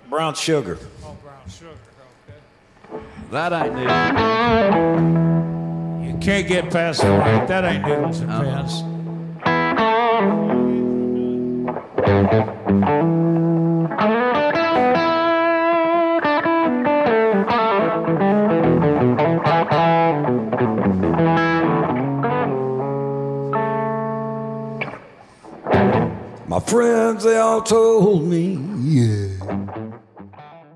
Brown sugar. Oh, brown sugar. Okay. That ain't new. You can't get past the right. That ain't noodles and pants. My friends, they all told me, yeah.